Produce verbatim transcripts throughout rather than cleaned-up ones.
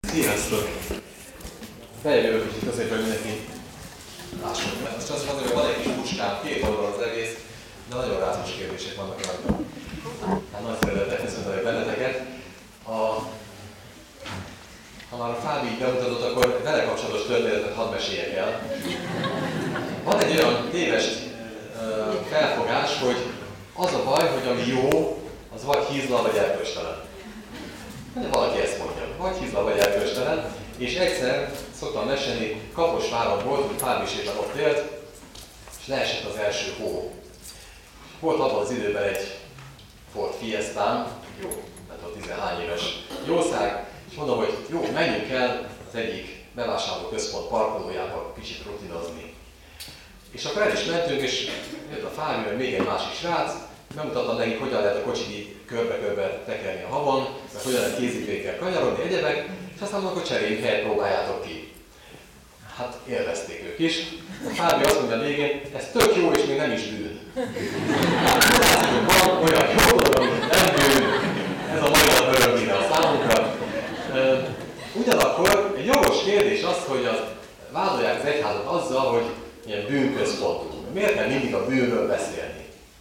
Sziasztok! Feljövök kicsit azért, hogy mindenki lássuk. Mert most azt mondom, hogy van egy kis puskám, két oldal az egész, de nagyon rázós kérdések vannak rajta. Hát nagy szeretettel köszöntelek benneteket. A... Ha már a Fábi így bemutatott, akkor vele kapcsolatos történetet hadd meséljek el. Van egy olyan téves uh, felfogás, hogy az a baj, hogy ami jó, az vagy hízla, vagy erkölcstelen. De valaki ezt mondja, vagy hízla, vagy erkölcstelen, és egyszer szoktam mesélni, Kaposváron volt, hogy Fábisétlen ott élt, és leesett az első hó. Volt abban az időben egy Ford Fiestám, jó, nem tudom, tizenhány éves jószág, és mondom, hogy jó, menjünk el az egyik bevásárlóközpont parkolójába kicsit rutinozni. És akkor el is mentünk, és jött a Fábi, meg még egy másik srác, bemutattam nekik, hogyan lehet a kocsit körbe-körbe tekerni a havon, meg hogyan lehet kézifékkel kanyarodni, egyebek, és aztán mondok, hogy cseréljük helyet, próbáljátok ki. Hát élvezték ők is. A Fábi azt mondja a végén, ez tök jó, és még nem is bűn. Hát, van olyan jó dolog, amit nem bűn, ez a magyar örömhíre a számunkra. Ugyanakkor egy jogos kérdés az, hogy az, vádolják az egyházat azzal, hogy ilyen bűnközpontú. Miért kell mindig a bűnről beszélni?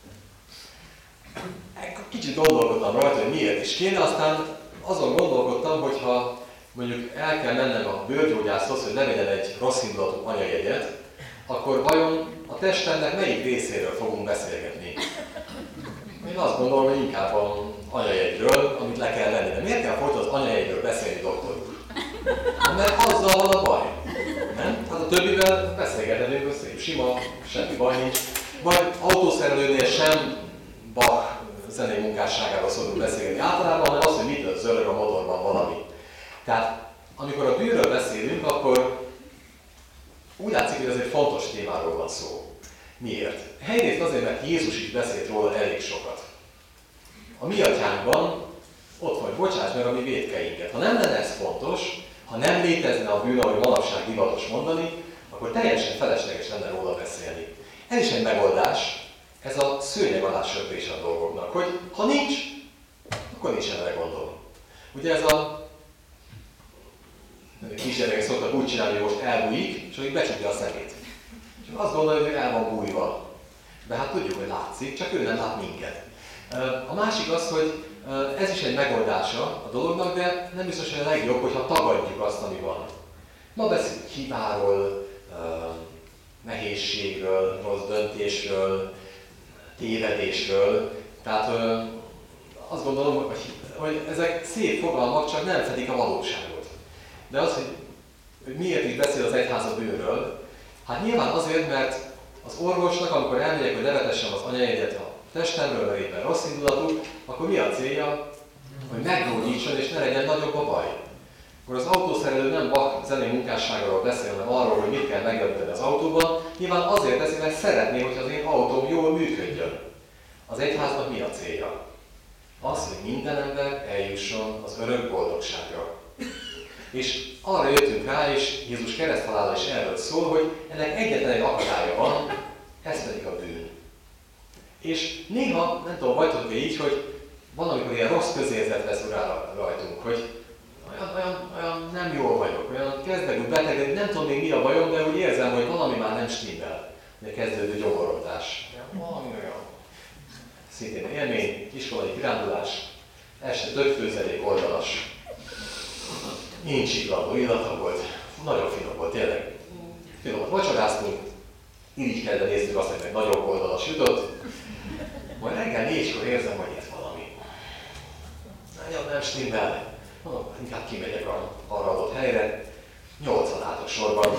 Kicsit gondolkodtam rajta, hogy miért is kéne, aztán azon gondolkodtam, hogy ha mondjuk el kell mennem a bőrgyógyászhoz, hogy levegyen egy rossz indulatú anyajegyet, akkor vajon a testemnek melyik részéről fogunk beszélgetni? Én azt gondolom, hogy inkább az anyajegyről, amit le kell venni. De miért kell folyton az anyajegyről beszélni, doktor úr? Mert azzal van a baj. Nem? Hát a többivel beszélgethetünk, szép, sima, semmi baj nincs. Vagy autószerelőnél sem Bach zenei munkásságáról szoktunk beszélni általában, hanem az, hogy mitől zörög a motorban valami. Tehát amikor a bűnről beszélünk, akkor úgy látszik, hogy ez egy fontos témáról van szó. Miért? Egyrészt azért, mert Jézus is beszélt róla elég sokat. A mi atyánkban ott van, bocsáss meg a mi vétkeinket. Ha nem lenne ez fontos, ha nem létezne a bűn, ahogy manapság divatos mondani, akkor teljesen felesleges lenne róla beszélni. Ez is egy megoldás, ez a szőnyeg alá söprése a dolgoknak, hogy ha nincs, akkor nincsen vele gondol. Ugye ez a kisgyerekek szoktak úgy csinálni, hogy most elbújik, és akkor becsukja a szemét. És azt gondolja, hogy el van bújva. De hát tudjuk, hogy látszik, csak ő nem lát minket. A másik az, hogy ez is egy megoldása a dolognak, de nem biztos, hogy a legjobb, hogyha tagadjuk azt, ami van. Ma beszélünk hibáról, nehézségről, rossz döntésről, tévedésről. Tehát ö, azt gondolom, hogy, hogy ezek szép fogalmak, csak nem fedik a valóságot. De az, hogy, hogy miért is beszél az egyház a bűnről, hát nyilván azért, mert az orvosnak, amikor elmegyek, hogy levetessem az anyajegyet a testemről, mert éppen rossz indulatú, akkor mi a célja? Hogy meggyógyítson és ne legyen nagyobb a baj. Akkor az autószerelő nem Bach zenei munkásságról beszél, hanem arról, hogy mit kell megjavítani az autóban, nyilván azért teszi, mert szeretné, hogy az én autóm jól működjön. Az egyháznak mi a célja? Az, hogy minden ember eljusson az örök boldogságra. És arra jöttünk rá, és Jézus kereszthalála is erről szól, hogy ennek egyetlen egy akadálya van, ez pedig a bűn. És néha, nem tudom, vagytok-e így, hogy van, amikor ilyen rossz közérzet vesz urá rajtunk, hogy Olyan, olyan, olyan nem jól vagyok, olyan kezdek úgy beteg, nem tudom még mi a bajom, de úgy érzem, hogy valami már nem stimmel. De kezdődő gyomorodás. Valami olyan szintén élmény, iskolai kirándulás, este több főzelék oldalas. Incsiklandó illata volt, nagyon finom volt, tényleg. Finomat vacsoráztunk, irigykedve néztük azt, hogy meg nagyobb oldalas jutott. Majd reggel négykor érzem, hogy itt valami. Nagyon nem stimmel. Mondom, inkább kimegyek arra adott helyre, nyolcvan álltok sorban.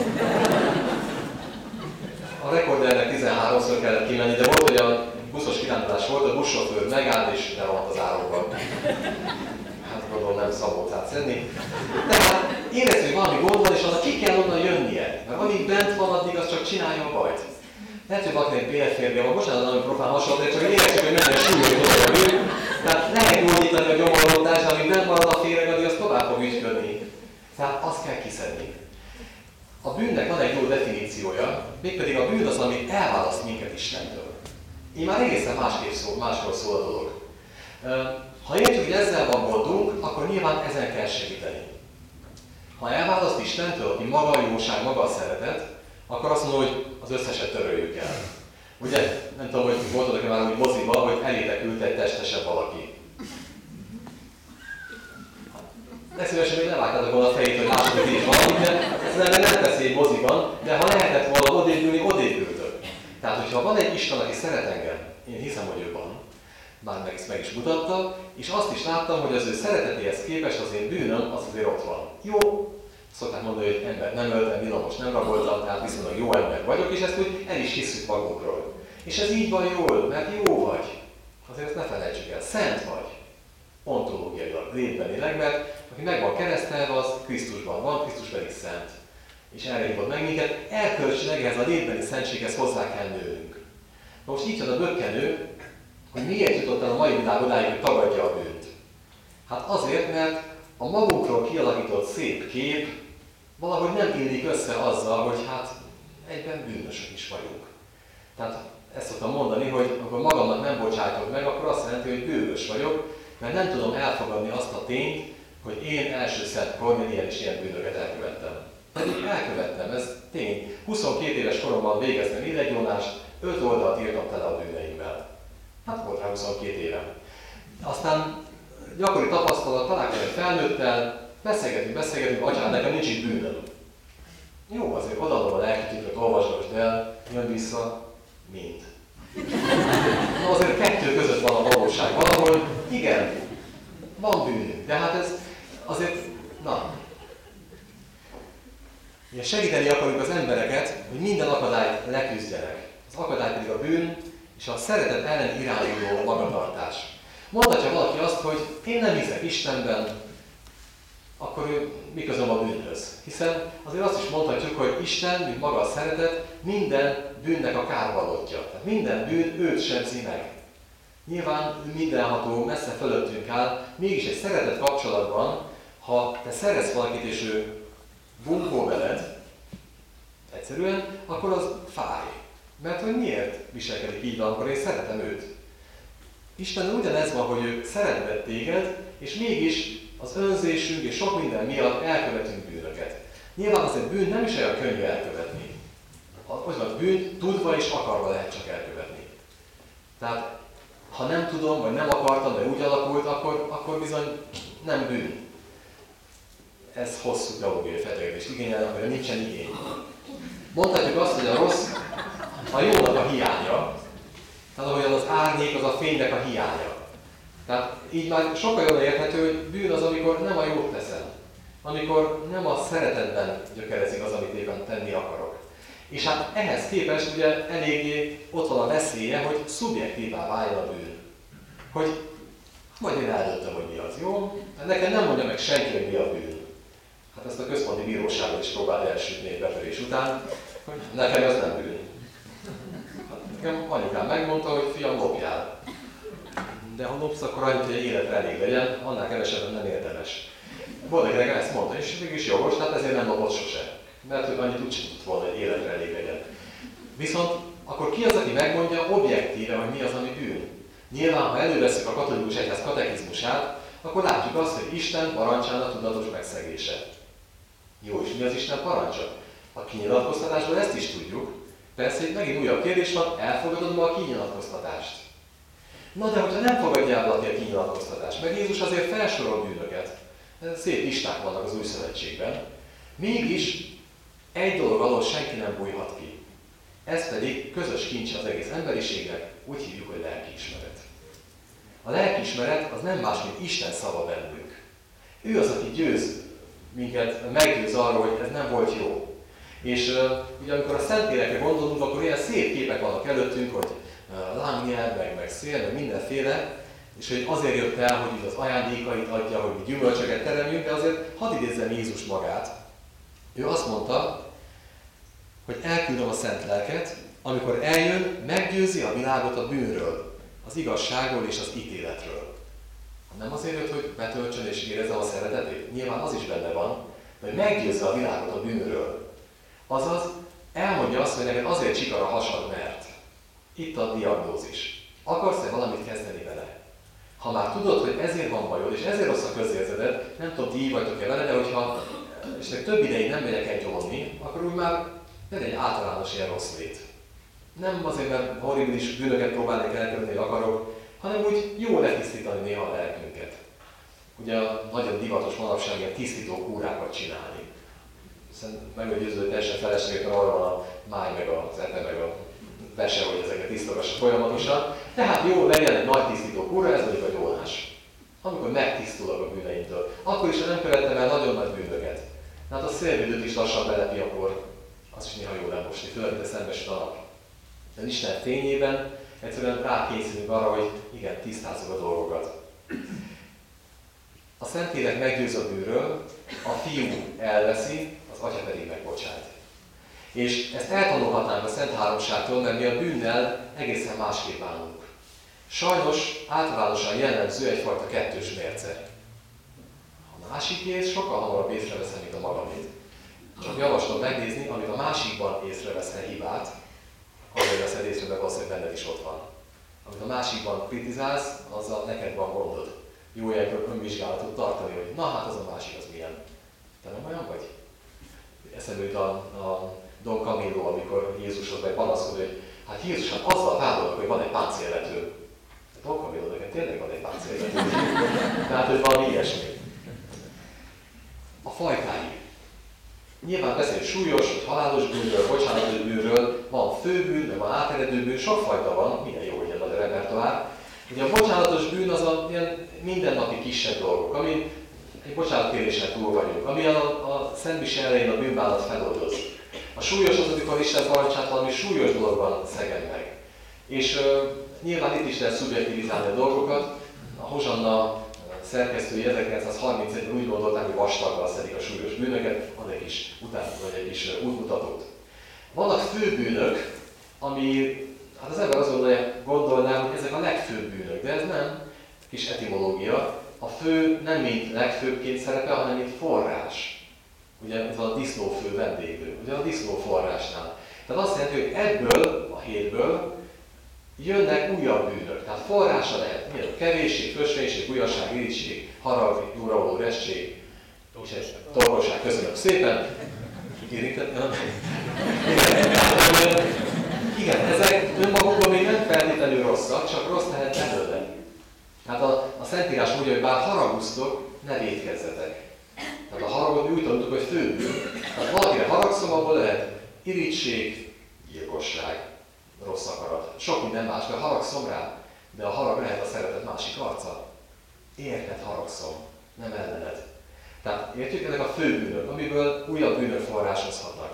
A rekordernek tizenháromszor kellett kimenni, de volt, hogy a buszos kirándulás volt, a buszsofőr megállt és lerohadt az árokban. Hát gondolom nem szabolcát szedni. Tehát érezd, hogy valami gond van, és annak ki kell onnan jönnie. Mert amíg bent van, addig az csak csinálja a bajt. Lehet, hogy valakinek bélférgje van, bocsánat, nagyon profán hasonló, de csak érezzük, hogy minden súlyos dolog jön. Tehát lehet gyógyítani a gyomorodást, amíg nem marad a féreg, addig az tovább fog ügyködni. Tehát azt kell kiszedni. A bűnnek van egy jó definíciója, mégpedig a bűn az, ami elválaszt minket Istentől. Így már egészen másképp szól, másról szól a dolog. Ha értjük, hogy ezzel van gondunk, akkor nyilván ezen kell segíteni. Ha elválaszt Istentől, aki maga a jóság, maga a szeretet, akkor azt mondom, hogy az összeset töröljük el. Ugye, nem tudom, hogy voltatok-e már úgy moziba, hogy elétek ült egy testesebb valaki. Legszívesen még levágtátok volna a fejét, hogy lássuk, hogy így valami, de ez nem, nem teszi egy moziban, de ha lehetett volna odébb odébb ültök. Tehát, hogyha van egy Isten, aki szeret engem, én hiszem, hogy ő van, már meg, meg is mutatta, és azt is láttam, hogy az ő szeretetéhez képest az én bűnöm az azért ott van. Jó, szokták mondani, hogy ember nem öltem, villamos nem raboltam, tehát viszonylag jó ember vagyok, és ezt úgy el is hiszük magunkról. És ez így van jól, mert jó vagy. Azért ezt ne felejtsük el, szent vagy. Ontológiailag, létbenileg, mert aki meg van keresztelve, az Krisztusban van, Krisztus pedig szent. És erre hívott meg minket, erkölcsileg ehhez a létbeni szentséghez hozzá kell nőnünk. Most így jön a bökkenő, hogy miért jutott el a mai világ odáig, hogy tagadja a bűnt. Hát azért, mert a magunkról kialakított szép kép valahogy nem illik össze azzal, hogy hát egyben bűnösök is vagyunk. Tehát ezt szoktam mondani, hogy akkor magamnak nem bocsájtok meg, akkor azt jelenti, hogy bűnös vagyok, mert nem tudom elfogadni azt a tényt, hogy én első szentkor ilyen és ilyen bűnöket elkövettem. Pedig elkövettem, ez tény. huszonkét éves koromban végeztem életgyónást, öt oldalt írtam tele a bűneimmel. Hát volt rá huszonkét évem. Aztán gyakori tapasztalat, találkozom egy felnőttel, beszélgetünk, beszélgetünk, atyám, nekem nincs így bűnöm. Jó, azért odaadom a lelkitűnöt, olvasgasd el, jön vissza, mint. Na azért kettő között van a valóság valahol, igen, van bűnünk, de hát ez azért, na. Ugye segíteni akarjuk az embereket, hogy minden akadályt leküzdjenek. Az akadály pedig a bűn, és a szeretet ellen irányuló magatartás. Mondhatja valaki azt, hogy én nem hiszek Istenben, akkor ő mi közöm a bűnhöz? Hiszen azért azt is mondhatjuk, hogy Isten, mint maga a szeretet, minden bűnnek a kárvalótja. Tehát minden bűn őt sebzi meg. Nyilván mindenható, messze fölöttünk áll, mégis egy szeretet kapcsolatban, ha te szeretsz valakit és ő bunkó veled, egyszerűen, akkor az fáj. Mert hogy miért viselkedik így van, akkor én szeretem őt. Isten ugyanez van, hogy ő szeretett téged, és mégis az önzésünk és sok minden miatt elkövetünk bűnöket. Nyilván azért bűn nem is olyan könnyű elkövetni. Hogy van, bűnt tudva és akarva lehet csak elkövetni. Tehát, ha nem tudom, vagy nem akartam, de úgy alakult, akkor, akkor bizony nem bűn. Ez hosszú teológiai fejtegetést igényel, amire nincsen igény. Mondhatjuk azt, hogy a rossz a jónak a hiánya, tehát ahogyan az árnyék az a fénynek a hiánya. Tehát így már sokkal jobban érthető, hogy bűn az, amikor nem a jót teszem. Amikor nem a szeretetben gyökerezik az, amit éppen tenni akarok. És hát ehhez képest ugye eléggé ott van a veszélye, hogy szubjektívá váljon a bűn. Hogy majd én eldöntöm, hogy mi az, jó? Hát nekem nem mondja meg senki, hogy mi a bűn. Hát ezt a központi bíróságot is próbáld elsütni egy betörés után, hogy nekem ez nem bűn. Hát nekem anyukám megmondta, hogy fiam, lopjál. De ha lopsz, akkor annyit, hogy egy életre elég legyen, annál kevesebben nem érdemes. Volt egy nekem ezt mondta, és mégis jogos, tehát ezért nem lopott sose. Mert hogy annyit úgy sem tudott volna, hogy életre elég legyen. Viszont akkor ki az, aki megmondja objektíve, hogy mi az, ami bűn? Nyilván, ha előveszünk a katolikus egyház katekizmusát, akkor látjuk azt, hogy Isten parancsának tudatos megszegése. Jó, és mi az Isten parancsa? A kinyilatkoztatásból ezt is tudjuk. Persze, hogy megint újabb kérdés van, elfogadod ma a kinyilatkoztatást? Na de hogyha nem fogadja el valaki a kinyilatkoztatást, meg Jézus azért felsorol bűnöket, szép listák vannak az Új Szövetségben, mégis egy dolog alól senki nem bújhat ki. Ez pedig közös kincs az egész emberiségnek, úgy hívjuk, hogy lelkiismeret. A lelkiismeret az nem más, mint Isten szava bennünk. Ő az, aki győz minket, meggyőz arról, hogy ez nem volt jó. És uh, ugye amikor a Szentlélekre gondolunk, akkor ilyen szép képek vannak előttünk, hogy uh, lángnyelv, meg, meg szél, meg mindenféle, és hogy azért jött el, hogy az ajándékait adja, hogy mi gyümölcsöket teremjünk, de azért hadd idézzem Jézus magát. Ő azt mondta, hogy elküldöm a Szent Lelket, amikor eljön, meggyőzi a világot a bűnről, az igazságról és az ítéletről. Nem azért jött, hogy betöltsön és érezze a szeretetét? Nyilván az is benne van, hogy meggyőzze a világot a bűnről. Azaz, elmondja azt, hogy neked azért csikar a hasad, mert itt a diagnózis. Akarsz-e valamit kezdeni vele? Ha már tudod, hogy ezért van bajod, és ezért rossz a közérzeted, nem tudom, ti így vagytok-e vele, de hogyha és több ideig nem megyek el gyónni, akkor úgy már nem egy általános ilyen rossz lét. Nem azért, mert horribilis bűnöket próbálnék elkövetni, akarok, hanem úgy jó letisztítani néha a lelkünket. Ugye nagyon divatos manapság ilyen tisztító kúrákat csinálni. Hiszen meg vagy győződő, hogy teljesen felesleges, mert arra van a máj, meg az epe, meg a vese, hogy ezeket tisztogassa folyamatosan. Tehát jó legyen egy nagy tisztító kúra, ez mondjuk a gyónás. Amikor megtisztulok a bűneimtől. Akkor is, ha nem követtem el nagyon nagy bűnöket. Hát a szélvédőt is lassan belepi, akkor az is néha jó nem mosni, főleg, hogy szembesül a nap. De Isten fényében egyszerűen rákényszerülünk arra, hogy igen, tisztázzuk a dolgokat. A Szentlélek meggyőz a bűnről, a Fiú elveszi, az Atya pedig megbocsát. És ezt eltanulhatnánk a Szent Háromságtól, mert mi a bűnnel egészen másképp bánunk. Sajnos általánosan jellemző egyfajta kettős mérce. A másikét sokkal hamarabb észreveszem, mint a magamét. Csak javaslom megnézni, amit a másikban észreveszel hibát, azért veszed észre, mert valószínűleg benned is ott van. Amit a másikban kritizálsz, azzal neked van gondod. Jó ilyenkor önvizsgálatot tartani, hogy na hát az a másik az milyen. Te nem olyan vagy? Eszembe jut a, a Don Camillo, amikor Jézushoz meg panaszkod, hogy hát Jézus, hát azzal vádolnak, hogy van egy páncélvető. Don Camillo, nekem tényleg van egy páncélvető. Tehát, hogy valami ilyesmi. A fajtái. Nyilván beszélünk súlyos, vagy halálos bűnről, bocsánatos bűnről, van főbűn, de van áteredő bűn, sokfajta van, minden jó, hogy nagy a repertoár. Ugye a bocsánatos bűn az a ilyen mindennapi kisebb dolgok, amin egy bocsánatkérésen túl vagyunk, ami a, a Szentmise elején a bűnbánat feloldoz. A súlyos az, amikor Isten parancsát valami súlyos dologban szeged meg. És uh, nyilván itt is lehet szubjektivizálni a dolgokat. A Hozsanna szerkesztői ezerkilencszázharmincegyben úgy gondolták, hogy vastaggal szedik a súlyos bűnöket, ad egy kis után, vagy egy kis útmutatót. Vannak főbűnök, ami, hát az ember azt gondolja, gondolná, hogy ezek a legfőbb bűnök, de ez nem. Kis etimológia. A fő nem mint legfőbbként szerepel, hanem mint forrás. Ugye ez a disznófő vendéglő, ugye a disznó forrásnál. Tehát azt jelenti, hogy ebből a hétből jönnek újabb bűnök. Tehát forrása lehet. Milyen? Kevésség, fösvénység, ujjasság, irigység, harag, jóravaló restség, torkosság. Köszönöm szépen. Érintettem? Igen. Igen, ezek önmagukban még nem feltétlenül rosszak, csak rossz lehet belőle. Hát a, a Szentírás mondja, hogy bár haragusztok, ne vétkezzetek. Tehát a haragot mi úgy tanultuk, hogy főbűn. Tehát valakire haragszom, abból lehet irigység, gyilkosság, rossz akarat. Sok minden más, mert haragszom rá, de a harag lehet a szeretet másik arca. Érted haragszom, nem ellened. Tehát értjük, ezek a főbűnök, amiből újabb bűnök forrásozhatnak.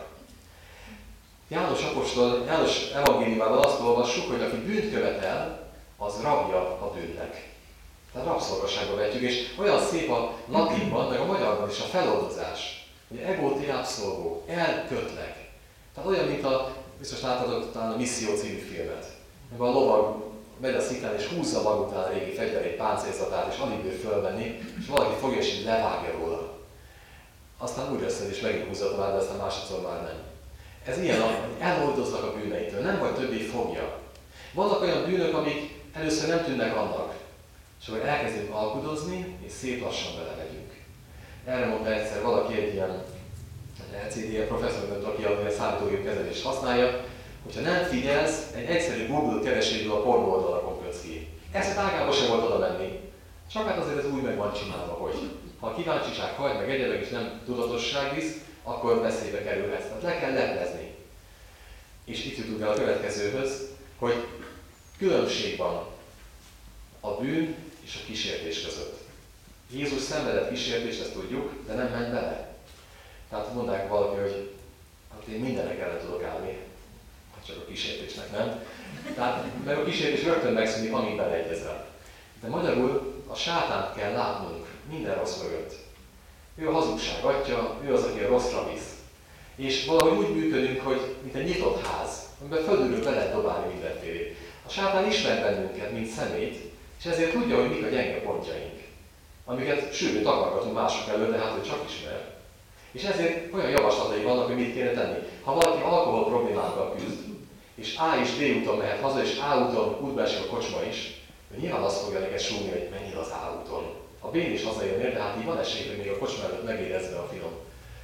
János apostol, János evangéliumában azt olvassuk, hogy aki bűnt követel, az rabja a bűnnek. Tehát rabszolgaságba vetjük, és olyan szép a latinban, meg a magyarban is a feloldozás. Ugye ego te abszolvo, elkötlek. Tehát olyan, mint a, biztos láttatok talán a Misszió című filmet. Ebben a lovag megy a szikán és húzza maga után a régi fegyverét, páncélzatát, és alig bír fölmenni, és valaki fogja és így levágja róla. Aztán újra összed és megint húzza tovább, de aztán másodszor már nem. Ez ilyen, hogy eloldoznak a bűneitől, nem vagy többé fogja. Vannak olyan bűnök, amik először nem tűnnek annak, és akkor elkezdünk alkudozni, és szép lassan belemegyünk. Erre mondta egyszer valaki egy ilyen el cé dé professzor, aki a számítógép kezelést használja, hogyha nem figyelsz, egy egyszerű Google keresésből a pornó oldalakon kötsz ki. Ezt tágába sem volt oda menni. Csak hát azért ez úgy meg van csinálva, hogy ha a kíváncsiság hagy, meg egyedül és nem tudatosság visz, akkor veszélybe kerülhetsz. Tehát le kell leplezni. És itt jutunk el a következőhöz, hogy különbség van a bűn és a kísértés között. Jézus szenvedett kísértést, ezt tudjuk, de nem ment bele. Tehát mondták valaki, hogy hát én mindennek ellen tudok állni, hát csak a kísértésnek nem. Tehát meg a kísértés rögtön megszűnik, amíg beleegyezel. De magyarul a sátánt kell látnunk minden rossz mögött. Ő a hazugság atya, ő az, aki a rosszra visz. És valahogy úgy működünk, hogy mint egy nyitott ház, amiben fölülről be lehet dobálni mindenfélét. A sátán ismer bennünket, mint szemét, és ezért tudja, hogy mik a gyenge pontjaink, amiket sűrűn takargatunk mások előtt, de hát ő csak ismer. És ezért olyan javaslatai vannak, hogy mit kéne tenni. Ha valaki alkohol problémákkal küzd, és A és B úton mehet haza, és A úton útba esik a kocsma is, hogy nyilván azt fogja neked súgni, hogy mennyire az A úton. A B-n is hazajönnél, de hát így van esély, hogy még a kocsma előtt megérezve a finom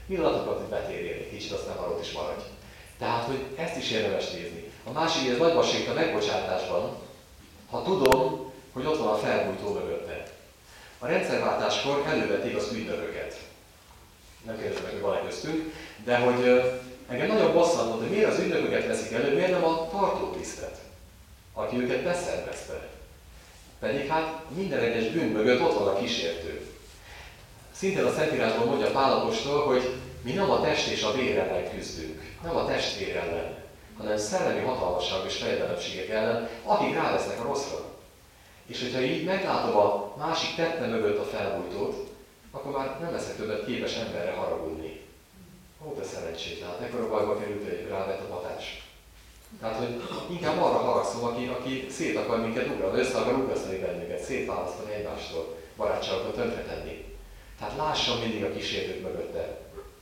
Pillanatokat, hogy betérjél egy kicsit, aztán arról is maradj. Tehát, hogy ezt is érdemes nézni. A másik, ez nagyban segít a megbocsátásban, ha tudom, hogy ott van a felbújtó mögötte. A rendszerváltáskor elővették az ügynököket. Nem kérdezem meg, hogy van-e köztünk, de hogy engem nagyon bosszantott, hogy miért az ügynököket veszik elő, miért nem a tartótisztet, aki őket beszervezte. Pedig hát minden egyes bűn mögött ott van a kísértő. Szintén a Szentírásban mondja Pál apostol, hogy mi nem a test és a vér ellen küzdünk, nem a testvér ellen, hanem szellemi hatalmasság és fejedelemségek ellen, akik rávesznek a rosszra. És hogyha így meglátom a másik tette mögött a felbújtót, akkor már nem leszek többet képes emberre haragudni. Ó, de szerencsétlen, hát ekkora bajba került, hogy rávett a patás. Tehát, hogy inkább arra haragszom, aki, aki szét akar minket ugrani, össze akar ugrasztani bennünket, szétválasztani egymástól, barátságokat tönkretenni. Tehát lássam mindig a kísértőt mögötte.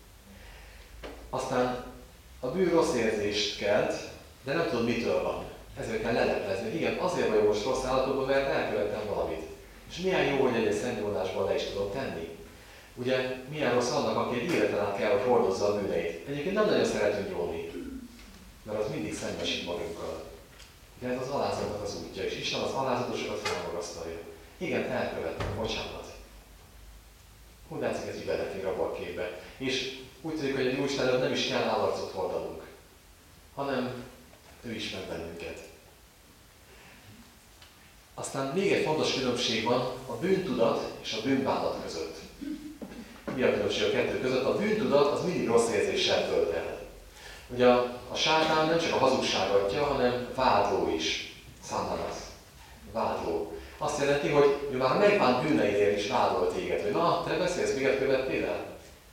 Aztán a bűn rossz érzést kelt, de nem tudod, mitől van. Ezért kell leleplezni. Igen, azért vagyok most rossz állapotban, mert elkövettem valamit. És milyen jó, hogy egy szentgyónásban le is tudom tenni. Ugye, milyen rossz annak, aki egy életen át kell, hogy hordozza a bűneit. Egyébként nem nagyon szeretünk gyónni, mert az mindig szembesít magunkkal. De ez az alázatnak az útja, és Isten az alázatosokat felmagasztalja. Igen, elkövettem, bocsánat. Úgy látszik, ez így belefér abba a képbe. És úgy tudjuk, hogy egy Úristen előtt nem is kell állarcot hordanunk, hanem ő ismer bennünket. Aztán még egy fontos különbség van a bűntudat és a bűnbánat között. Mi a különbség a kettő között? A bűntudat az mindig rossz érzéssel tölt el. Ugye a, a sátán nem csak a hazugság adja, hanem vádló is. Szántanász. Vádló. Azt jelenti, hogy ő már megbánt bűneidért is vádol téged, hogy na, te beszélsz, miket követtél el?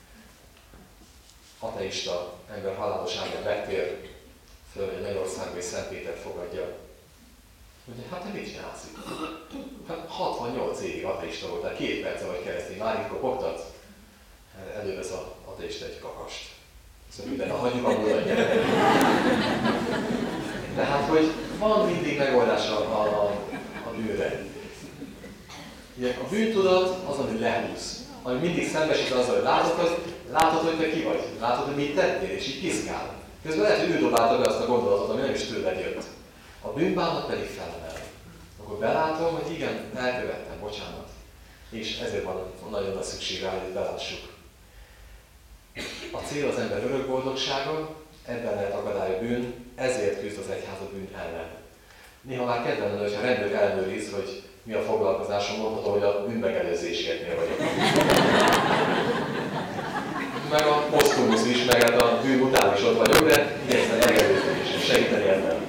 Ateista ember haláloságát megtér föl, hogy Mennyországba és Szent Pétert fogadja. Ugye, hát te mit csinálsz itt? Hát hatvannyolc évig ateista voltál, két perce vagy keresztény, már itt kopogtatsz? Elővesz az ateista egy kakast. Szóval minden, ha hagyjuk a múlva gyerek. Tehát, hogy van mindig megoldás a, a, a bűnre. Ugye, a bűntudat az, ami lehúz. Ami mindig szembesít azzal, hogy látod, az, látod, hogy te ki vagy. Látod, hogy mit tettél, és így piszkál. Közben lehet, hogy ő dobálta be azt a gondolatot, ami nem is tőled jött. A bűnbánat pedig felemel. Akkor belátom, hogy igen, elkövettem, bocsánat. És ezért van nagyon nagy szükség rá, hogy belássuk. A cél az ember örök boldogsága, ebben lehet akadály a bűn, ezért küzd az egyház a bűn ellen. Néha már kedven lenne, hogyha rendőr ellenőriz, hogy mi a foglalkozásom, mondhatom, hogy a bűnmegelőzésieknél vagyok. Meg a posztumusz is, meg hát a bűn után is ott vagyok, de igyekszem megelőzni és segíteni ebben.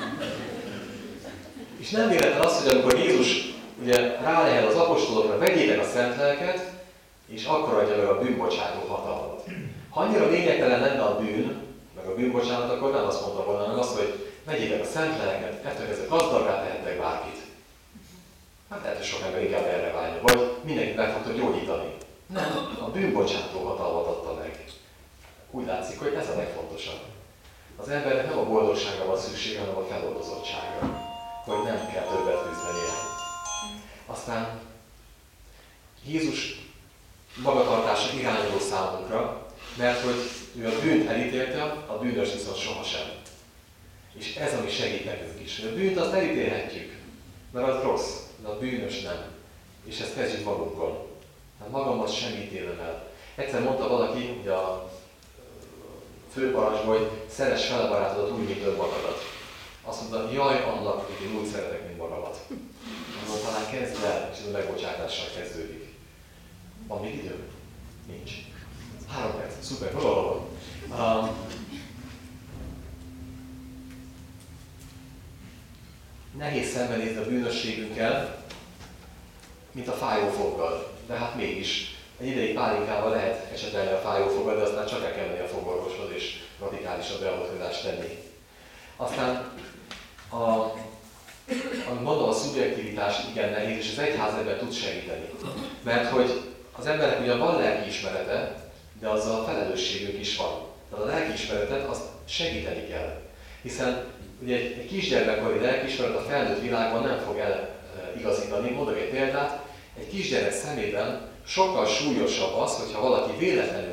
És nem véletlen az, hogy amikor Jézus ugye rálehel az apostolokra, vegyétek a szent lelket, és akkor adja meg a bűnbocsátó hatalmat. Ha annyira lényegtelen lenne a bűn, meg a bűnbocsánat, akkor nem azt mondta volna, hanem azt, hogy vegyétek a szent lelket, ettől kezdve gazdaggá tehettek bárkit. Hát lehet, hogy sok ember inkább erre vágyja, vagy mindenkit meg fogtok gyógyítani. Nem, a bűnbocsátó hatalmat adta meg. Úgy látszik, hogy ez a legfontosabb. Az embernek nem a boldogságra van szüksége, hanem a feloldozottságra, hogy nem kell többet küzdenie. Aztán Jézus magatartása irányuló számunkra, mert hogy ő a bűnt elítélte, a bűnös viszont sohasem. És ez, ami segít nekünk is. A bűnt azt elítélhetjük, mert az rossz, de a bűnös nem. És ezt kezdjük magunkon. Hát magamat sem ítélem el. Egyszer mondta valaki, hogy a főparancsból, hogy szeress fel a barátodat úgy, mint önmagadat. Azt mondta, jaj annak, hogy én úgy szeretek, mint magamat. Azon talán kezd el, és ez a megbocsátással kezdődik. Van még idő? Nincs. Három perc. Szuper. Hol um, Nehéz szembenézni a bűnösségünkkel, mint a fájófoggal. De hát mégis. Egy ideig pálinkával lehet esetelni a fájófoggal, de aztán csak el kell menni a fogorvoshoz és radikálisabb beavatkozást tenni. Aztán a, amit mondom, a szubjektivitás igen nehéz, és az egyház ebben tud segíteni. Mert hogy az embernek ugyan van lelkiismerete, de azzal felelősségünk is van. Tehát a lelkiismeretet azt segíteni kell. Hiszen ugye egy, egy kisgyermekkori lelkiismeret a felnőtt világban nem fog eligazítani. Mondok egy példát, egy kisgyerek szemében sokkal súlyosabb az, hogyha valaki véletlenül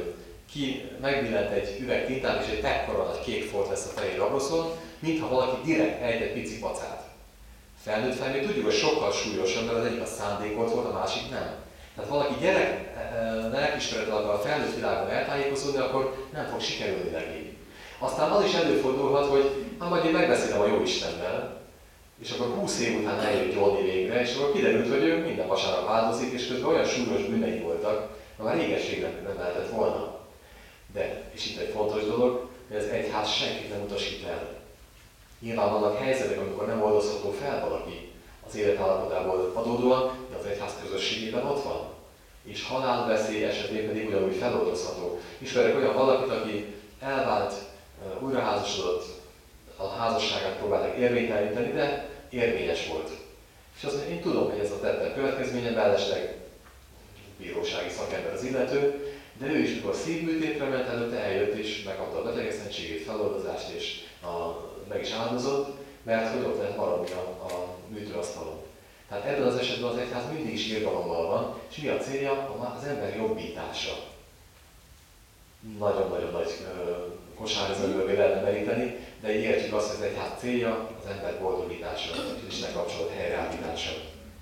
ki megbillent egy üveg tintát, és egy ekkora nagy kék folt lesz a fehér abroszon, mintha valaki direkt ejt egy pici pacát. Felnőtt fel még tudjuk, hogy sokkal súlyosabb, mert az egyik a szándékolt volt, a másik nem. Tehát valaki gyerek lelkismerettel akar a felnőtt világban eltájékozódni, akkor nem fog sikerülni neki. Aztán az is előfordulhat, hogy hát majd én megbeszélem a Jóistennel, és akkor húsz év után eljött Johnny végre, és akkor kiderült, hogy ő minden vasárnap áldozik, és közben olyan súlyos bűnei voltak, hogy már régességre nem lehetett volna. De, és itt egy fontos dolog, hogy az egyház senkit nem utasít el. Nyilván vannak helyzetek, amikor nem oldozható fel valaki az életállapotából adódóan, de az egyház közösségében ott van. És halálveszély esetén pedig ugyanúgy feloldozható. Ismerek olyan valakit, aki elvált, újraházasodott, a házasságát próbálták érvényteleníteni, de érvényes volt. És azt mondja, én tudom, hogy ez a tettem következménye, mellesleg bírósági szakember az illető, de ő is, mikor szívműtétre ment előtte, eljött és megkapta a betegesztettségét, feloldozást, és a, meg is áldozott, mert hogy ott lehet maradni a, a műtőasztalon. Tehát ebben az esetben az egyház mindig is irgalommal van, és mi a célja? Az ember jobbítása. Nagyon-nagyon nagy kosárlövével lehetne meríteni, de így értjük azt, hogy az egyház célja az ember boldogítása, és Isten kapcsolat helyreállítása.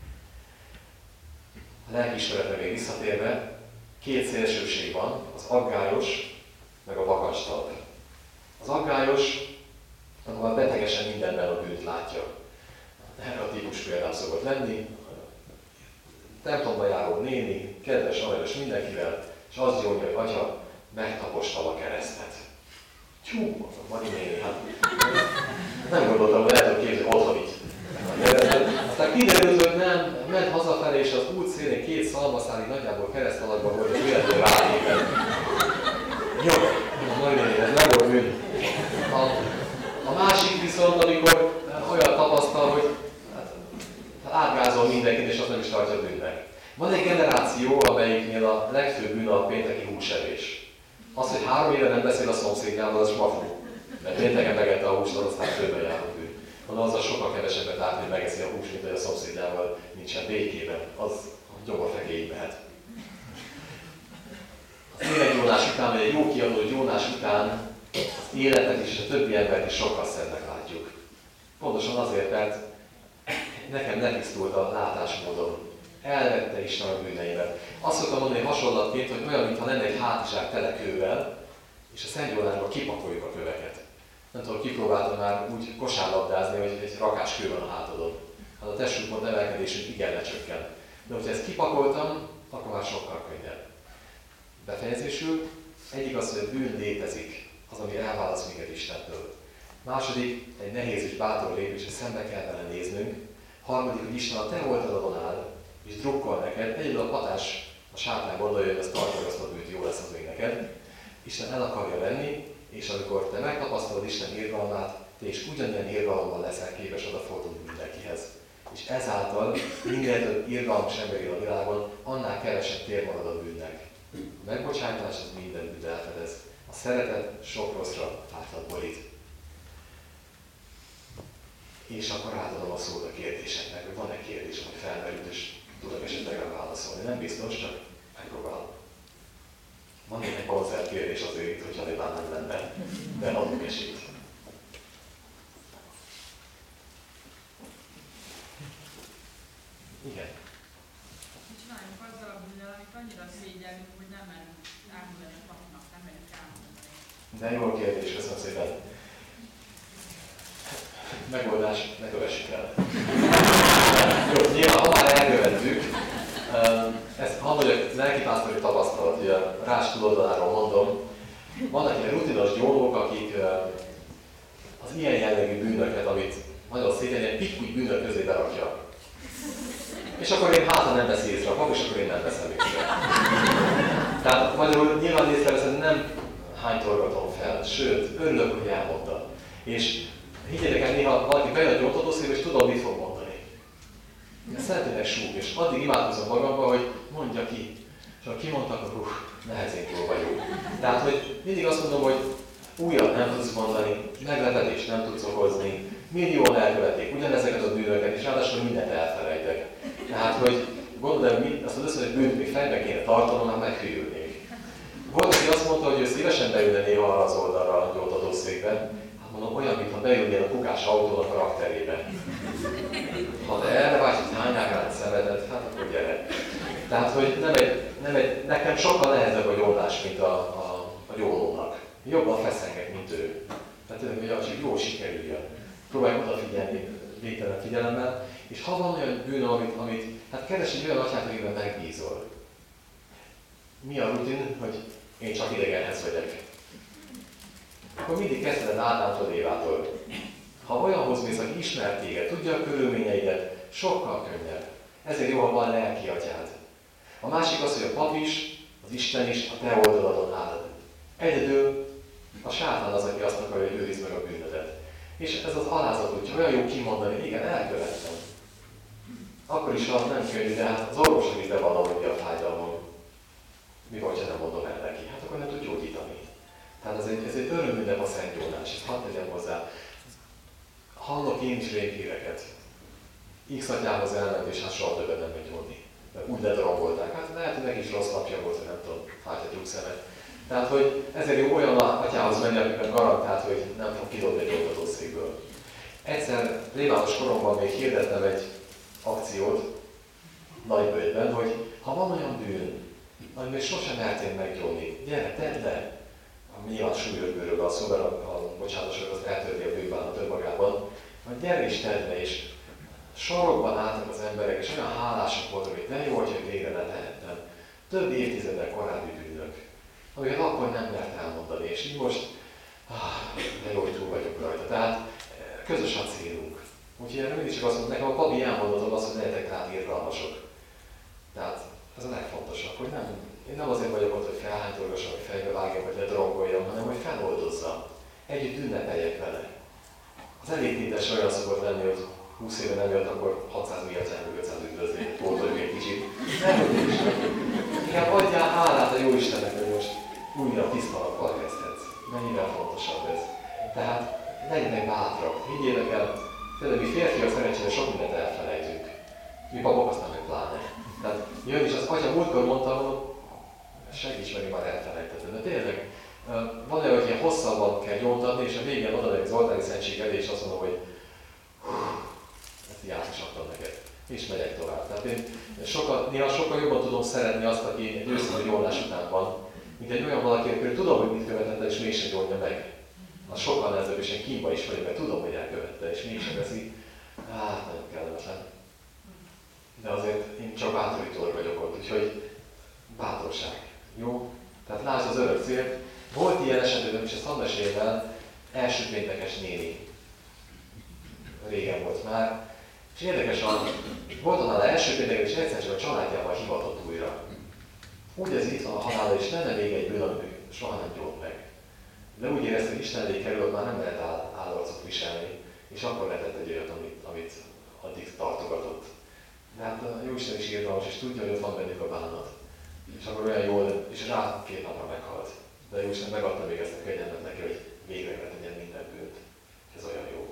A lelkiismeretre még visszatérve, két szélsőség van, az aggályos, meg a vakanstalp. Az aggályos, ahol betegesen mindenben a bűnt látja. Erre a típus például szokott lenni. Templomba járó néni, kedves, aranyos mindenkivel, és azt mondja, hogy atya, megtapostam a keresztet. Tyú, Mari néni, hát nem gondoltam, hogy el tudom képzelni, hogy otthon így. Aztán kiderült, hogy nem, ment hazafelé, és az út szélén két szalmaszálig nagyjából kereszt alakban volt, és véletlenül rálépett. Jó, Mari néni, ez nem volt bűn. A, a másik viszont, amikor olyan tapasztal, hogy hát, átgázol mindenkit, és azt nem is tartja bűnnek. Van egy generáció, amelyiknél a legfőbb bűn a pénteki húsevés. Az, hogy három éve nem beszél a szomszédjával, az smafu. Mert pénteken megette a húst, aztán főben járó bűn. Mondom, azzal sokkal kevesebbet árt, hogy megeszi a húst, mint hogy a szomszédjával nincsen békében. Az gyomorfekéig mehet. Az életgyónás után, vagy egy jó kiadó gyónás után az életet és a többi embert is sokkal szebbnek látjuk. Pontosan azért, mert nekem letisztult a látásmódom. Elvette Isten a bűneimet. Azt szoktam mondani hasonlatként, hogy olyan, mintha lenne egy hátizsák tele kővel, és a szentgyónásban kipakoljuk a köveket. Nem tudom, kipróbáltam már úgy kosárlabdázni, hogy egy rakás kő van a hátadon. Hát a testsúlypont emelkedésünk igen lecsökken. De hogyha ezt kipakoltam, akkor már sokkal könnyebb. Befejezésül, egyik az, hogy a bűn létezik, az, ami elválaszt minket Istentől. Második, egy nehéz és bátor lépés, hogy szembe kell vele néznünk. Harmadik, hogy Isten a te oldalon áll, és drukkol neked. Egyedül a patás a sátán gondolja, hogy ezt tartod azt a bűnt, jó lesz az még neked. Isten el akarja venni, és amikor te megtapasztalod Isten irgalmát, te is ugyanilyen irgalommal leszel képes odafordulni mindenkihez. És ezáltal minél több irgalmas ember él a világon, annál kevesebb tér marad a bűnnek. A megbocsátás az minden bűnt elfedez. A szeretet sok rosszra átad borít. És akkor átadom a szót a kérdéseknek, hogy van-e kérdés, ami felmerült, és tudok esetleg rá válaszolni. Nem biztos, csak megpróbálom. Van egy koncertkérdés azért itt, hogyha nyilván nem lenne, de adunk esélyt. Igen. Mit csináljunk azzal a bűnnel, amit annyira szégyelünk, hogy nem merünk elmondani a papnak, nem merünk elmondani? De jó kérdés, köszönöm szépen. Megoldás, ne kövessük el. Jó, nyilván, ha már elkövettük, ezt ha vagyok lelkipásztori tapasztalat, ugye a Rás túloldaláról mondom, vannak ilyen rutinos gyónók, akik az ilyen jellegű bűnöket, amit nagyon szépen ilyen pikúj bűnök közé berakja. És akkor én hátra nem veszi észre a pap, és akkor én nem veszem észre. Tehát magyarul nyilván észreveszem, nem hánytorgatom fel, sőt, örülök, hogy elmondta. És higgyétek el, néha valaki bejön a gyóntatószébe, és tudom, mit fog mondani. Ez szeretnének súg, és addig imádkozom magamba, hogy mondja ki. És ha kimondta, akkor uh, nehezén túl vagyok. Tehát, hogy mindig azt mondom, hogy újat nem tudsz mondani, meglepetést nem tudsz okozni, millióan elkövették ugyanezeket a bűnöket, és ráadásul mindent elfelejtek. Tehát, hogy gondolom, hogy azt az összes bűnt még fejbe kéne tartanom, már meghűlnék. Voltak azt mondta, hogy ő szívesen beülne néha arra az oldalra a gyógyadószékben. Hát mondom, olyan, mintha beülnél a kukás autón a karakterébe. Ha te erre vágysz, hogy hányák rá szemedet, hát akkor gyere. Tehát, hogy nem egy, nem egy, nekem sokkal nehezebb a gyóllás, mint a, a, a gyólónak. Jobban feszengek, mint ő. Tehát hogy az jó sikerüljön. Próbáljuk odafigyelni végtelen figyelemmel, és ha van olyan bűn, amit, amit hát keres egy olyan atyát, akiben megbízol. Mi a rutin, hogy én csak idegenhez vagyok? Akkor mindig kezdted Ádámtól, Évától. Ha olyanhoz mész, aki ismer téged, tudja a körülményeidet, sokkal könnyebb. Ezért jó, ha van lelki atyád. A másik az, hogy a pap is, az Isten is a te oldaladon áll. Egyedül a sátán az, aki azt akarja, hogy őrizd meg a bűnödet. És ez az alázat, hogy olyan jó kimondani, igen, elkövettem. Akkor is, ha az nem könnyű, de hát az orvosok is bevallom, hogy a fájdalmam. Mi vagy, ha nem mondom el neki? Hát akkor nem tud gyógyítani. Tehát ez egy, ez egy örömünnep a Szent Jónás, ezt hadd tegyem hozzá. Hallok én is réghíreket. X atyához elment, és hát soha többet nem megy gyógyni. Mert úgy ledarangolták. Hát lehet, hogy neki is rossz napja volt, hogy nem tudom, fájt a tyúkszemet. Tehát, hogy ezért jó olyan atyához menni, akiben garantált, hogy nem fog kidobni egy gyógytatószékből. Egyszer plébános koromban még hirdettem egy akciót Nagybölgyben, hogy ha van olyan bűn, amit még sosem mertél meggyónni, gyere, tedd le! Nyilván súlyos bőről a szó, mert a, a bocsánatosok az eltörni a bűnbánat önmagában, hogy gyere és tedd le, és sorokban álltak az emberek, és olyan hálásak voltak, hogy de jó, hogy végre letehettem. Több évtizeddel korábbi bűnök, amiket akkor nem mert elmondani, és így most, ah, de jó, hogy túl vagyok rajta. Tehát közös a célunk. Úgyhogy erre mindig csak azt mondom, nekem a papi elmondatom azt, hogy legyetek rád irgalmasok. Tehát ez a legfontosabb, hogy nem, én nem azért vagyok ott, hogy felhánytorgassam, hogy fejbe vágjam, vagy ledrongoljam, hanem hogy feloldozzam. Együtt ünnepeljek vele. Az elég tétes olyan szokott lenni, hogy húsz éve nem jött, akkor hatszáz miatt elmögöttem üdvözni, pótoljuk egy kicsit. Nem, hogy is. Inkább adjál hálát a Jóistennek, hogy most újra tiszta nappal kezdhetsz. Mennyivel fontosabb ez. Tehát legyenek bátrak, higgyétek el, tényleg mi férfiak szerencsére sok mindent elfelejtünk. Mi papok aztán meg pláne. Tehát jön is az atya múltkor mondta, hogy segíts meg, én már elfelejtettem. De tényleg, van olyan, hogy ilyen hosszabban kell gyóntatni, és a végén oda megyek az oltári szentség elé, és azt mondom, hogy ezt így átosaktam neked. És megyek tovább. Tehát én sokkal, néha sokkal jobban tudom szeretni azt, aki egy őszintű gyónlás után van, mint egy olyan valaki, akkor tudom, hogy mit követett el, és mégsem gyónja meg. Az sokkal nehezebb, és én kínba is vagyok, mert tudom, hogy elkövette, és mégsem veszi. Hát, nagyon kellemetlen. De azért én csak bátorító vagyok ott, úgyhogy bátorság. Jó? Tehát lásd az örök célt. Volt ilyen esetben, és ezt hadd meséljem el, első péntekes néni. Régen volt már. És érdekesen, volt annál első pénteken, és egyszer csak a családjával hivatott újra. Úgy ez itt van a halála, és lenne még egy bűn, ami soha nem gyólt meg. De úgy érezte, hogy Isten elé került, már nem lehet áll, állarcot viselni, és akkor letett egy olyat, amit, amit addig tartogatott. De hát a Jóisten is írgalmas, és tudja, hogy ott van bennük a bánat. És akkor olyan jól, és rá két napra meghalt. De Jóisten megadta még ezt a kegyelmet neki, hogy végre megtegyen minden bűnt. Ez olyan jó.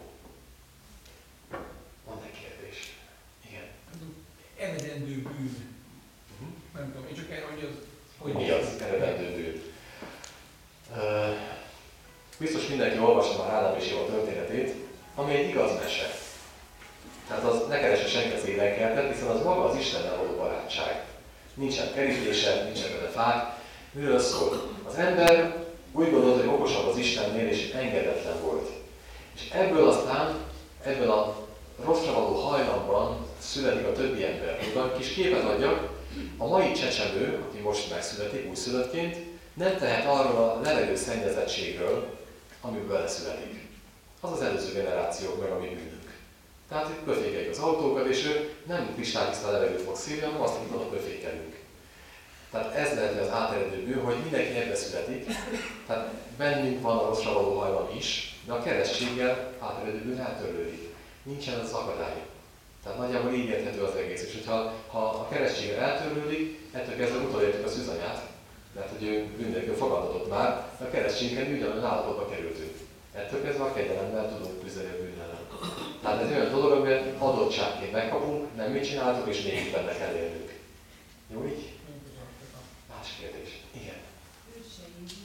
Van egy kérdés? Igen. Eredendő bűn. Uh-huh. Nem tudom, én csak erre, hogy az... Hogy mi az eredendő bűn? Uh, biztos mindenki olvasta már Ádám és Éva történetét, ami egy igaz mese. Tehát az ne keresse senki az élenkertet, hiszen az maga az Istennel való barátság. Nincsen kerítése, nincsen benne fák. Miről szól? Az ember úgy gondolta, hogy okosabb az Istennél, és engedetlen volt. És ebből aztán, ebből a rosszra való hajlamban születik a többi ember. Ugyan kis képet adjak, a mai csecsemő, aki most megszületik újszülöttként, nem tehet arról a levegő szennyezettségről, amiből beleszületik. Az az előző generációk meg a mi bűnünk. Tehát itt pöfékeljük az autókat, és ő nem kristálytiszta levegőt fog szívni, hanem azt, amit oda pöfékelünk. Tehát ez lehet az áteredő bűn, hogy mindenki ebbe születik. Tehát bennünk van a rosszra való hajlam is, de a keresztséggel áteredő bűn eltörlődik. Nincsen az akadály. Tehát nagyjából így érthető az egész. És hogyha ha a keresztséggel eltörlődik, ettől kezdve utolértük a szűzanyát, mert hogy ő bűn nélkül fogadhatott már, de a keresztséggel ugyanolyan állapotba kerültünk. Ettől kezdve a kegyelemmel tudunk küzdeni a bűn ellen. Tehát ez olyan dolog, amiben adottságként megkapunk, nem mit csináltuk, és mégis benne kell élnünk. Jó így? Más kérdés. Igen. Őseink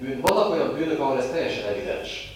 bűn. Vannak olyan bűnök, ahol ez teljesen evidens.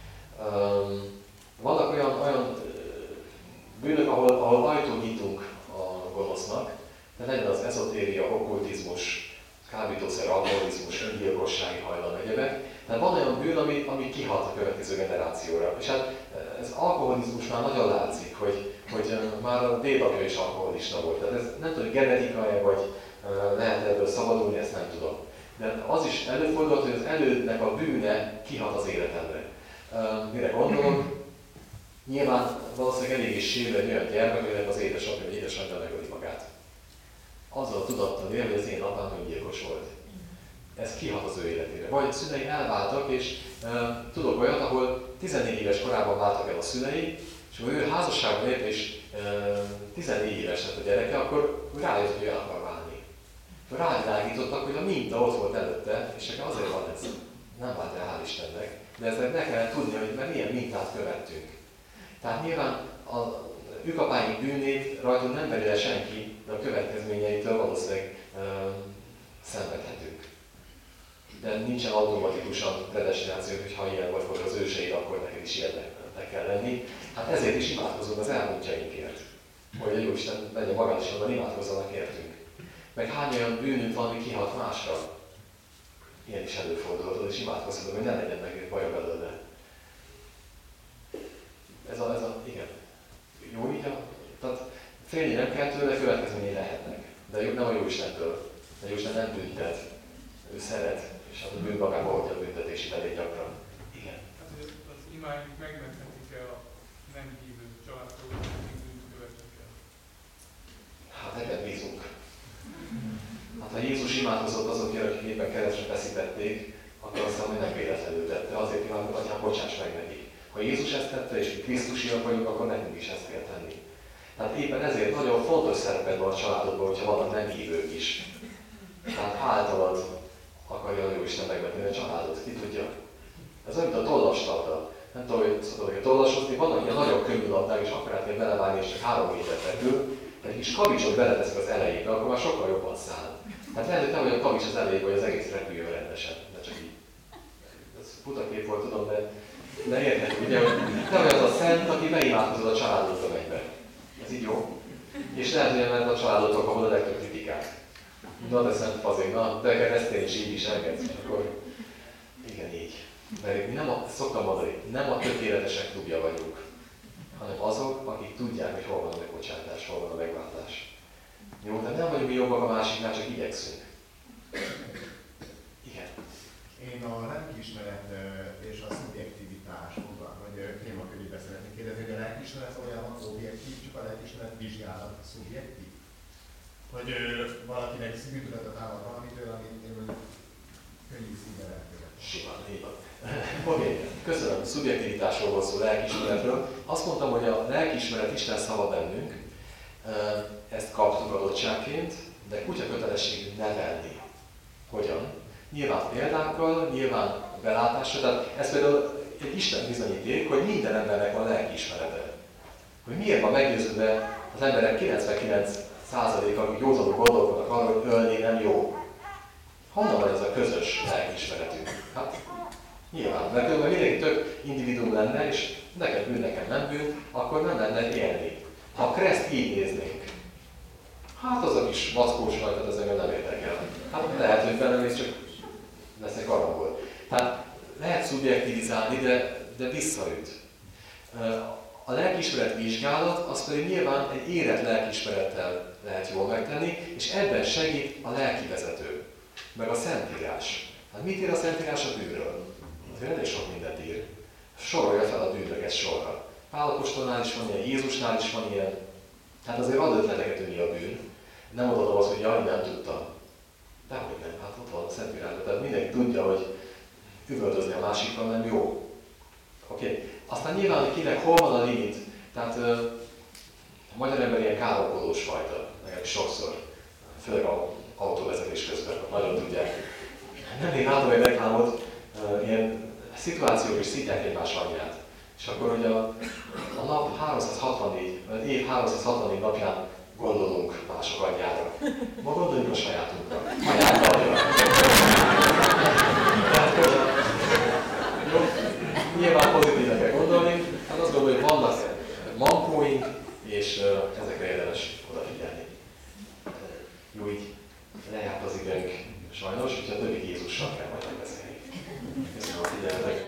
Vannak olyan, olyan bűnök, ahol, ahol ajtót nyitunk a gonosznak, de legyen az ezotéria, okkultizmus, kábítószer, alkoholizmus, öngyilkossági hajlam, egyebek. Tehát van olyan bűn, ami, ami kihat a következő generációra. És hát ez alkoholizmus már nagyon látszik, hogy, hogy már a dédapja is alkoholista volt. Tehát ez nem tudom, genetikai vagy lehet ebből szabadulni, ezt nem tudom. De az is előfordulhat, hogy az elődnek a bűne kihat az életemre. Mire gondolok? Nyilván valószínűleg elég is sérül egy olyan gyermek, aminek az édesapja vagy édesanyja megöli magát. Azzal a tudattal él, hogy az én apám öngyilkos volt. Ez kihat az ő életére. Vagy a szülei elváltak, és e, tudok olyat, ahol tizennégy éves korában váltak el a szülei, és ha ő házasságban lép, és e, tizennégy éves lett a gyereke, akkor rájött, hogy el akar válni. Rávilágítottak, hogy a minta ott volt előtte, és csak azért van ez. Nem vált el, hál' Istennek. De ezzel ne kell tudni, hogy mert milyen mintát követtünk. Tehát nyilván a őkapáink bűnét rajtunk nem veri el senki, de a következményeitől valószínűleg e, szenvedhetünk. De nincsen automatikusan predestináció, hogy ha ilyen vagy az őseid, akkor neked is ilyennek kell lenni. Hát ezért is imádkozunk az elmúltjainkért. Hogy a Jóisten legyen magányosan, imádkozzanak értünk. Meg hány olyan bűnünk van, ami kihat másra. Ilyen is előfordulhat, és imádkozhatunk, hogy ne legyen meg baja belőle. Ez a, ez a, igen. Jó így? Tehát félni nem kell tőle, következményei lehetnek. De nem a Jóistentől. De Jóisten nem büntet. Ő szeret, és hát a bűn magában hordja a büntetését elég gyakran. Igen. Hát az, az imáink megmenthetik-e a nem hívő családtól, akik bűnt követnek el? Hát ebben bízunk. Hát ha Jézus imádkozott azokért, akik éppen keresztre feszítették, akkor azt mondom, hogy nem véletlenül tette. Azért imádkozott, hogy atyám, bocsáss meg nekik. Ha Jézus ezt tette, és mi Krisztusiak vagyunk, akkor nekünk is ezt kell tenni. Tehát éppen ezért nagyon fontos szereped van a családodban, hogyha vannak nem hívők is. Tehát általad akarja a Jóisten megvetni a családot, ki tudja. Ez olyan, mint a tollaslabda. Nem tudom, hogy szoktatok a tollasozni, vannak ilyen nagyon könnyű labdák, és akkor át kell belevágni, és csak három méter fekül. Egy kis kavicsot beleteszik az elejébe, akkor már sokkal jobban száll. Tehát lehet, hogy nem olyan kavics az elejébe, hogy az egész repüljön rendesen. De csak így. Ez putakép volt, tudom, de, de érthető, ugye, hogy nem olyan az a szent, aki beimádkozod a családodba mennybe. Ez így jó. És lehet, hogy mert a családodok, ahol a legtöbb kritikát. Na de szent fazék, na de keresztény is így is engedsz, és akkor igen így. Mert mi nem a, szoktam mondani, nem a tökéletesek klubja vagyunk, hanem azok, akik tudják, hogy hol van a megbocsátás, hol van a megváltás. Jó, tehát nem vagyunk mi jobbak a másiknál, csak igyekszünk. Igen. Én a lelkiismeret és a szubjektivitás vagy témakörébe szeretnék kérdezni, hogy a lelkiismeret valójában objektív, csak a lelkiismeret vizsgálat szubjektív. Hogy ö, valakinek szívütöletet állap valamitől, amit én mondjuk könnyű szívvel elkövetni. Simán, így van. Oké, köszönöm. Szubjektivitásról volt szó, lelkiismeretről. Azt mondtam, hogy a lelkiismeret Isten szava bennünk. Ezt kaptuk adottságként, de kutya kötelességünk nevelni. Hogyan? Nyilván példákkal, nyilván belátással. Tehát ez például egy Isten bizonyíték, hogy minden embernek van lelkiismerete. Hogy miért van meggyőződve az emberek kilencvenkilenc százaléka, akik józanul gondolkodnak arról, hogy ölni nem jó. Honnan van ez a közös lelkiismeretünk? Hát nyilván, mert különben mindenki több individuum lenne, és neked bűn, nekem nem bűn, akkor nem lenne élni. Ha a kereszt így néznénk, hát az a kis mackós rajtad, az engem nem érdekel. Hát lehet, hogy belemész, csak lesznek aranyból. Tehát lehet szubjektivizálni, de, de visszaüt. A lelkiismeret vizsgálat, az pedig nyilván egy érett lelkiismerettel lehet jól megtenni, és ebben segít a lelkivezető, meg a Szentírás. Hát mit ír a Szentírás a bűnről? Azért elég sok mindent ír. Sorolja fel a bűnöket sorra. Pál apostolnál is van ilyen, Jézusnál is van ilyen. Hát azért ad ötleteket, hogy mi a bűn. Nem mondhatom azt, hogy jaj, nem tudtam. Dehogy nem, hát ott van a Szentírásban. Tehát mindenki tudja, hogy üvöltözni a másikkal nem jó. Oké. Okay. Aztán nyilván, hogy kinek hol van a limit. Tehát a magyar ember ilyen káromkodós fajta, meg sokszor, főleg a autóvezetés közben, nagyon tudják. Nemrég láttam egy reklámot, ilyen szituációk is szítják egymás hangját. És akkor ugye a, a nap háromszázhatvannégy, az év háromszázhatvannégy napján gondolunk mások anyjára. Ma gondoljunk a sajátunkra. Anyák anyjára.